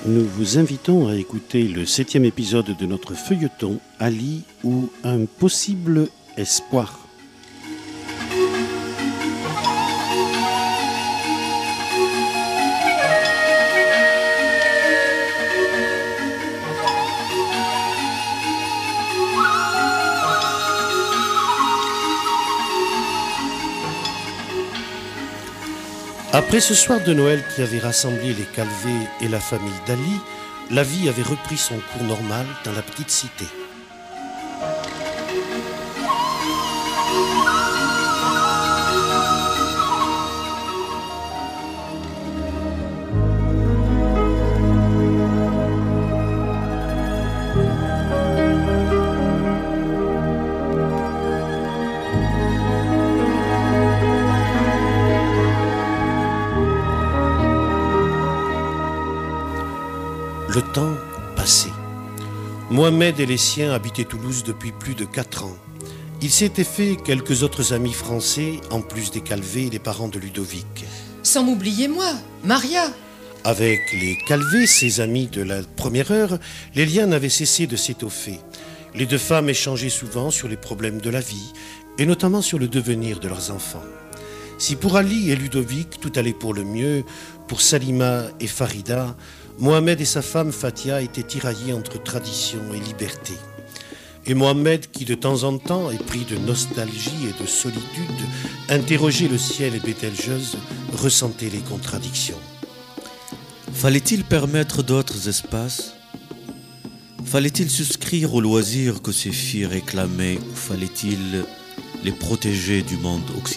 Nous vous invitons à écouter le 7e épisode de notre feuilleton Ali ou un possible espoir. Après ce soir de Noël qui avait rassemblé les Calvé et la famille d'Ali, la vie avait repris son cours normal dans la petite cité. Le temps passait. Mohamed et les siens habitaient Toulouse depuis plus de 4 ans. Il s'était fait quelques autres amis français, en plus des Calvé et des parents de Ludovic. Sans m'oublier moi, Maria. Avec les Calvé, ses amis de la première heure, les liens n'avaient cessé de s'étoffer. Les deux femmes échangeaient souvent sur les problèmes de la vie, et notamment sur le devenir de leurs enfants. Si pour Ali et Ludovic, tout allait pour le mieux, pour Salima et Farida, Mohamed et sa femme Fatia étaient tiraillés entre tradition et liberté. Et Mohamed, qui de temps en temps, épris de nostalgie et de solitude, interrogeait le ciel et Bételgeuse, ressentait les contradictions. Fallait-il permettre d'autres espaces ? Fallait-il souscrire aux loisirs que ces filles réclamaient ou fallait-il les protéger du monde occidental ?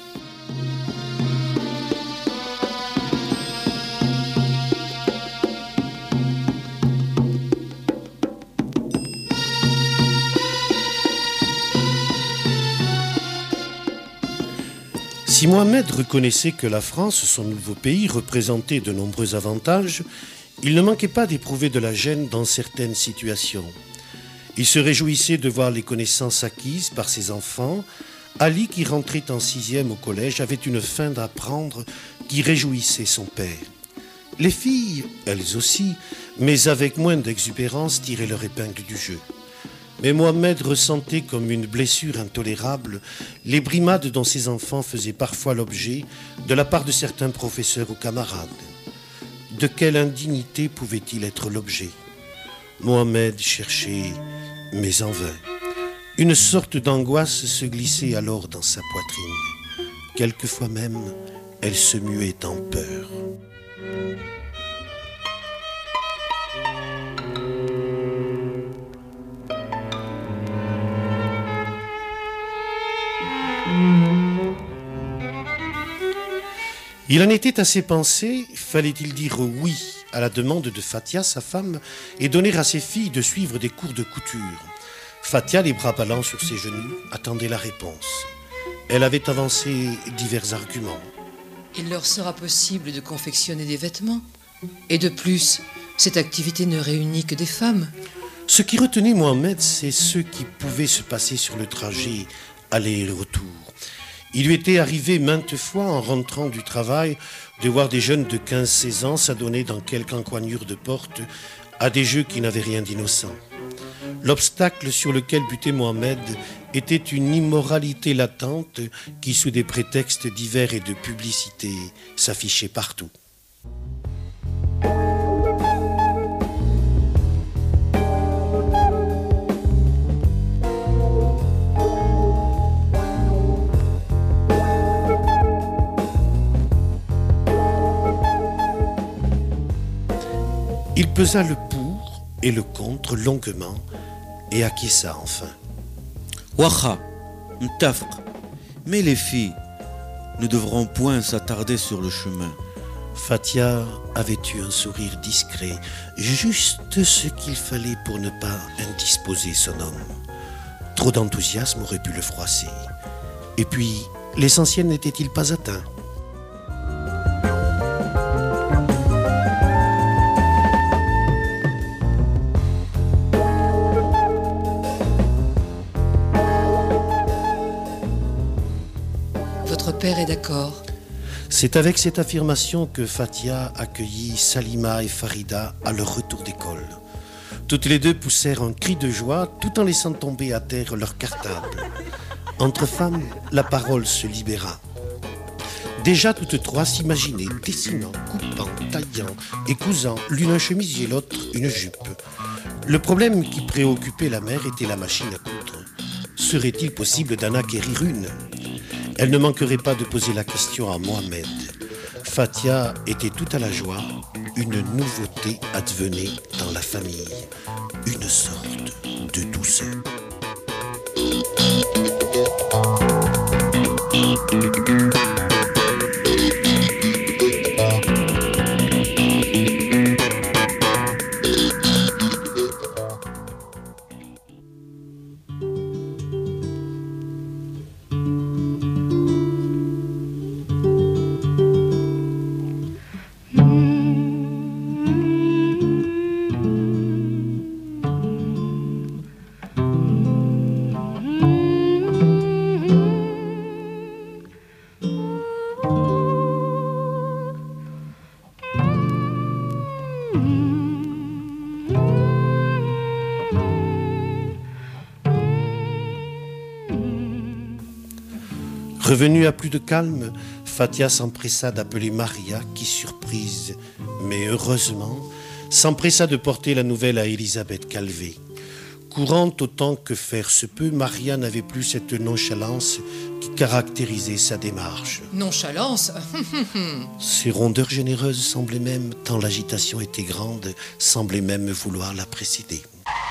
Si Mohamed reconnaissait que la France, son nouveau pays, représentait de nombreux avantages, il ne manquait pas d'éprouver de la gêne dans certaines situations. Il se réjouissait de voir les connaissances acquises par ses enfants. Ali, qui rentrait en 6e au collège, avait une faim d'apprendre qui réjouissait son père. Les filles, elles aussi, mais avec moins d'exubérance, tiraient leur épingle du jeu. Mais Mohamed ressentait comme une blessure intolérable les brimades dont ses enfants faisaient parfois l'objet de la part de certains professeurs ou camarades. De quelle indignité pouvait-il être l'objet ? Mohamed cherchait, mais en vain. Une sorte d'angoisse se glissait alors dans sa poitrine. Quelquefois même, elle se muait en peur. Il en était à ses pensées, fallait-il dire oui à la demande de Fatia, sa femme, et donner à ses filles de suivre des cours de couture. Fatia, les bras ballants sur ses genoux, attendait la réponse. Elle avait avancé divers arguments. Il leur sera possible de confectionner des vêtements. Et de plus, cette activité ne réunit que des femmes. Ce qui retenait Mohamed, c'est ce qui pouvait se passer sur le trajet aller et retour. Il lui était arrivé maintes fois, en rentrant du travail, de voir des jeunes de 15-16 ans s'adonner dans quelque encoignure de porte à des jeux qui n'avaient rien d'innocent. L'obstacle sur lequel butait Mohamed était une immoralité latente qui, sous des prétextes divers et de publicité, s'affichait partout. Il pesa le pour et le contre longuement et acquiesça enfin. Wacha, m'tafr. Mais les filles ne devront point s'attarder sur le chemin. Fatia avait eu un sourire discret, juste ce qu'il fallait pour ne pas indisposer son homme. Trop d'enthousiasme aurait pu le froisser. Et puis, l'essentiel n'était-il pas atteint ? Votre père est d'accord. C'est avec cette affirmation que Fathia accueillit Salima et Farida à leur retour d'école. Toutes les deux poussèrent un cri de joie tout en laissant tomber à terre leur cartable. Entre femmes, la parole se libéra. Déjà toutes trois s'imaginaient dessinant, coupant, taillant et cousant l'une un chemisier, l'autre une jupe. Le problème qui préoccupait la mère était la machine à coudre. Serait-il possible d'en acquérir une ? Elle ne manquerait pas de poser la question à Mohamed. Fathia était tout à la joie. Une nouveauté advenait dans la famille. Une sorte de douceur. Revenue à plus de calme, Fathia s'empressa d'appeler Maria qui, surprise, mais heureusement, s'empressa de porter la nouvelle à Elisabeth Calvé. Courante autant que faire se peut, Maria n'avait plus cette nonchalance qui caractérisait sa démarche. Nonchalance? Ses rondeurs généreuses semblaient même, tant l'agitation était grande, semblaient même vouloir la précéder.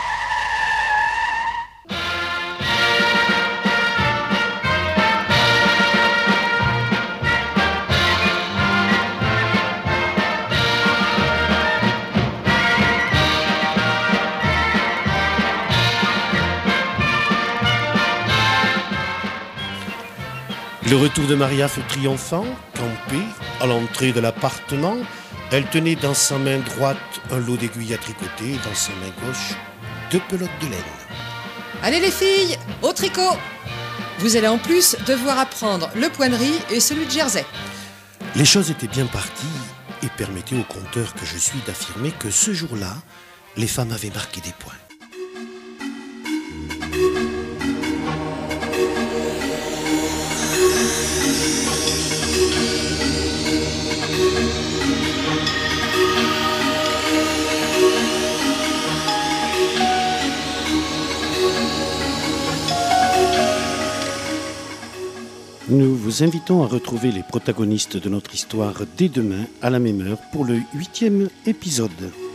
Le retour de Maria fut triomphant, campée, à l'entrée de l'appartement. Elle tenait dans sa main droite un lot d'aiguilles à tricoter et dans sa main gauche 2 pelotes de laine. Allez les filles, au tricot! Vous allez en plus devoir apprendre le point de riz et celui de Jersey. Les choses étaient bien parties et permettaient au conteur que je suis d'affirmer que ce jour-là, les femmes avaient marqué des points. Nous vous invitons à retrouver les protagonistes de notre histoire dès demain à la même heure pour le 8e épisode.